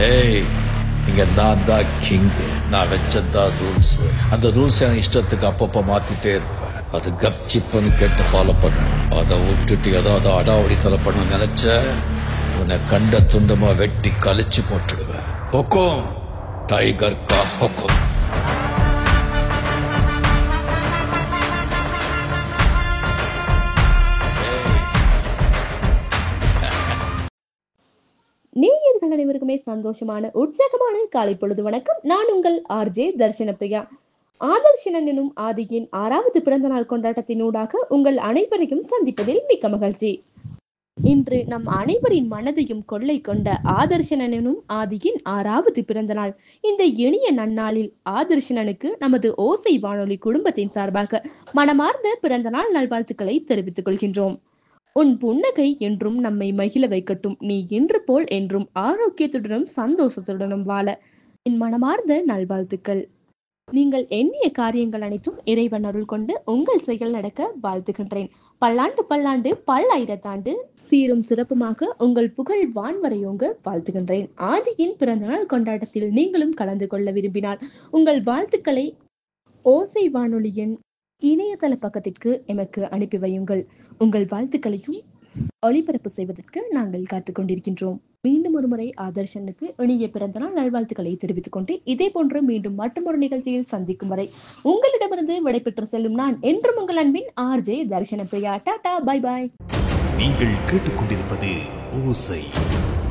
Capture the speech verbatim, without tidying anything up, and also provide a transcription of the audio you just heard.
ஏய், இங்க நான் தான் கிங். நான் வச்சதான் ரூல்ஸ். அந்த ரூல்ஸ் என் இஷ்டத்துக்கு அப்பப்ப மாத்திட்டே இருப்பேன். அது கப் சிப்புன்னு கேட்டு ஃபாலோ பண்ணணும். அதை விட்டுட்டு ஏதாவது அடாவடி தலை பண்ண நினைச்ச உன்னை கண்ட துண்டமா வெட்டி கழிச்சு போட்டுடுவேன். ஹொக்கும், டைகர் கா ஹொக்கும். நேயர்கள் அனைவருக்குமே சந்தோஷமான உற்சாகமான காலை பொழுது வணக்கம். நான் உங்கள் ஆர்ஜே தர்ஷன பிரியா. ஆதர்ஷனன் எனும் ஆதியின் ஆறாவது பிறந்த நாள் கொண்டாட்டத்தினூடாக உங்கள் அனைவரையும் சந்திப்பதில் மிக்க மகிழ்ச்சி. இன்று நம் அனைவரின் மனதையும் கொள்ளை கொண்ட ஆதர்ஷனன் எனும் ஆதியின் ஆறாவது பிறந்த நாள். இந்த இனிய நன்னாளில் ஆதர்ஷனனுக்கு நமது ஓசை வானொலி குடும்பத்தின் சார்பாக மனமார்ந்த பிறந்த நாள் நல்வாழ்த்துக்களை தெரிவித்துக் கொள்கின்றோம். உன் புன்னகை என்றும் நம்மை மகிழ வைக்கட்டும். நீ இன்று போல் என்றும் ஆரோக்கியத்துடனும் சந்தோஷத்துடனும் வாழ என் மனமார்ந்த நல்வாழ்த்துக்கள். நீங்கள் எண்ணிய காரியங்கள் அனைத்தும் இறைவன் அருள் கொண்டு உங்கள் செயல் நடக்க வாழ்த்துகின்றேன். பல்லாண்டு பல்லாண்டு பல்லாயிரத்தாண்டு சீரும் சிறப்புமாக உங்கள் புகழ் வான்வரையோங்க வாழ்த்துகின்றேன். ஆதியின் பிறந்த நாள் கொண்டாட்டத்தில் நீங்களும் கலந்து கொள்ள விரும்பினால் உங்கள் வாழ்த்துக்களை ஓசை வானொலியின் இணையதள பக்கத்திற்கு எமக்கு அனுப்பி வையுங்கள். உங்கள் வாழ்த்துக்களையும் ஒளிபரப்பு செய்வதற்கு நாங்கள் காத்துக் கொண்டிருக்கின்றோம். மீண்டும் ஒரு முறை ஆதர்ஷனுக்கு இனிய பிறந்த நாள் நல்வாழ்த்துக்களை தெரிவித்துக் கொண்டு இதே போன்று மீண்டும் மற்றொரு நிகழ்ச்சியில் சந்திக்கும் வரை உங்களிடமிருந்து விடைபெற்று செல்லும் நான் என்றும் உங்கள் அன்பின் RJ Darshana Priya. Tata, bye bye. நீங்கள் கேட்டுக்கொண்டிருப்பது ஓசை.